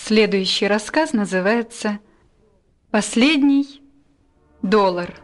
Следующий рассказ называется «Последний доллар».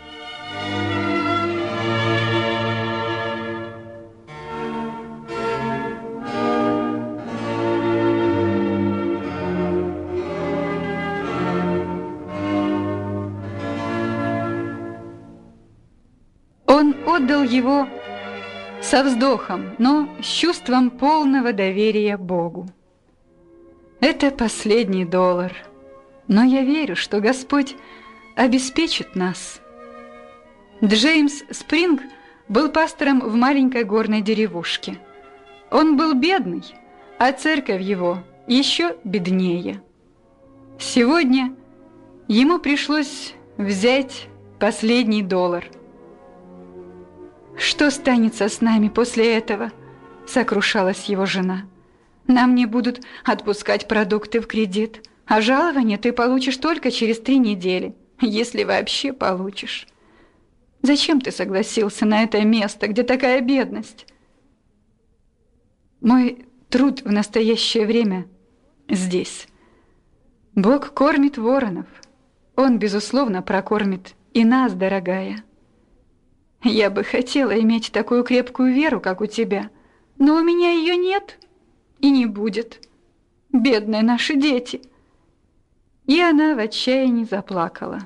Он отдал его со вздохом, но с чувством полного доверия Богу. Это последний доллар, но я верю, что Господь обеспечит нас. Джеймс Спринг был пастором в маленькой горной деревушке. Он был бедный, а церковь его еще беднее. Сегодня ему пришлось взять последний доллар. «Что станется с нами после этого?» – сокрушалась его жена. «Нам не будут отпускать продукты в кредит, а жалование ты получишь только через 3 недели, если вообще получишь. Зачем ты согласился на это место, где такая бедность?» Мой труд в настоящее время здесь. Бог кормит воронов. Он, безусловно, прокормит и нас, дорогая. Я бы хотела иметь такую крепкую веру, как у тебя, но у меня ее нет и не будет. Бедные наши дети. И она в отчаянии заплакала.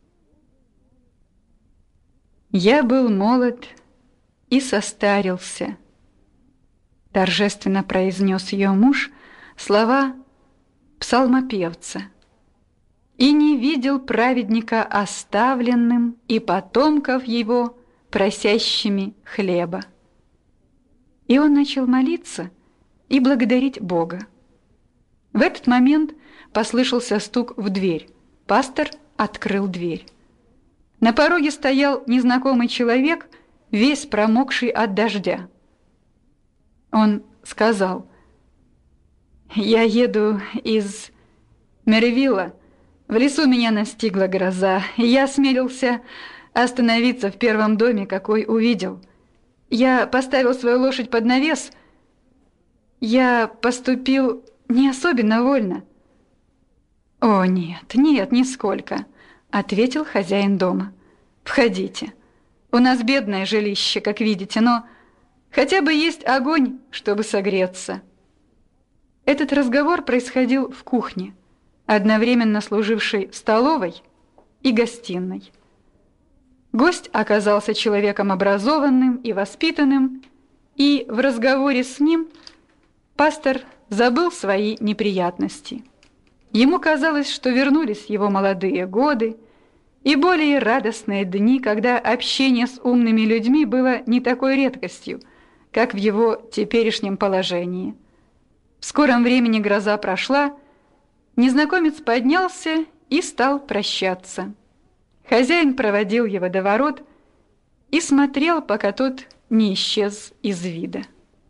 Я был молод и состарился, торжественно произнес ее муж слова псалмопевца, и не видел праведника оставленным и потомков его просящими хлеба. И он начал молиться и благодарить Бога. В этот момент послышался стук в дверь. Пастор открыл дверь. На пороге стоял незнакомый человек, весь промокший от дождя. Он сказал: «Я еду из Мерривилла. В лесу меня настигла гроза, и я осмелился остановиться в первом доме, какой увидел. Я поставил свою лошадь под навес. Я поступил не особенно вольно». «О, нет, нет, нисколько», — ответил хозяин дома. «Входите. У нас бедное жилище, как видите, но хотя бы есть огонь, чтобы согреться». Этот разговор происходил в кухне, одновременно служившей столовой и гостиной. Гость оказался человеком образованным и воспитанным, и в разговоре с ним пастор забыл свои неприятности. Ему казалось, что вернулись его молодые годы и более радостные дни, когда общение с умными людьми было не такой редкостью, как в его теперешнем положении. В скором времени гроза прошла, незнакомец поднялся и стал прощаться. Хозяин проводил его до ворот и смотрел, пока тот не исчез из вида.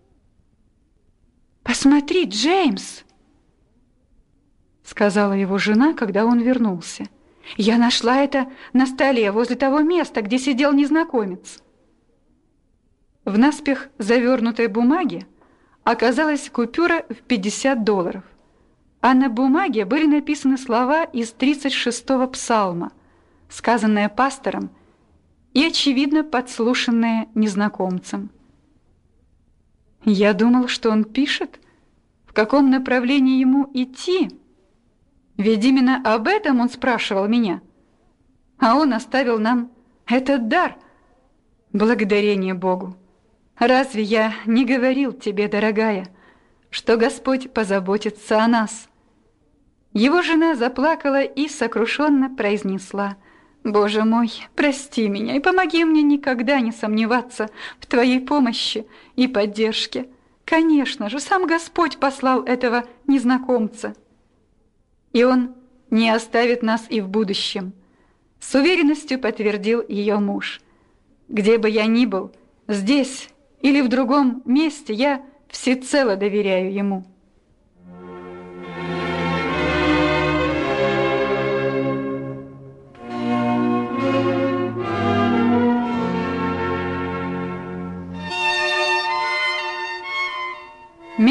«Посмотри, Джеймс!» — сказала его жена, когда он вернулся. «Я нашла это на столе возле того места, где сидел незнакомец». В наспех завернутой бумаге оказалась купюра в $50, а на бумаге были написаны слова из 36-го псалма, сказанное пастором и, очевидно, подслушанное незнакомцем. Я думал, что он пишет, в каком направлении ему идти, ведь именно об этом он спрашивал меня, а он оставил нам этот дар. Благодарение Богу! Разве я не говорил тебе, дорогая, что Господь позаботится о нас?» Его жена заплакала и сокрушенно произнесла: «Боже мой, прости меня и помоги мне никогда не сомневаться в Твоей помощи и поддержке. Конечно же, сам Господь послал этого незнакомца, и Он не оставит нас и в будущем», — с уверенностью подтвердил ее муж. «Где бы я ни был, здесь или в другом месте, я всецело доверяю Ему».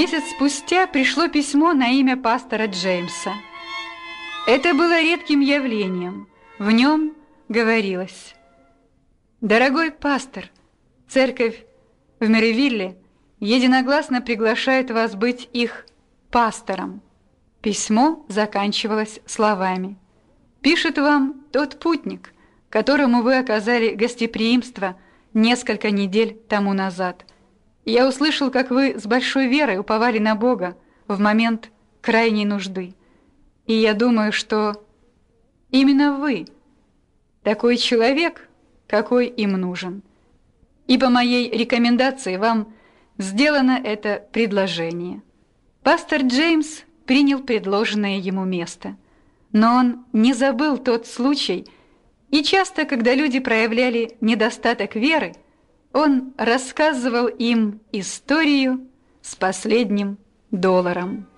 Месяц спустя пришло письмо на имя пастора Джеймса. Это было редким явлением. В нем говорилось: «Дорогой пастор, церковь в Мэривилле единогласно приглашает вас быть их пастором». Письмо заканчивалось словами: «Пишет вам тот путник, которому вы оказали гостеприимство несколько недель тому назад. Я услышал, как вы с большой верой уповали на Бога в момент крайней нужды. И я думаю, что именно вы такой человек, какой им нужен. И по моей рекомендации вам сделано это предложение». Пастор Джеймс принял предложенное ему место, но он не забыл тот случай, и часто, когда люди проявляли недостаток веры, он рассказывал им историю с последним долларом.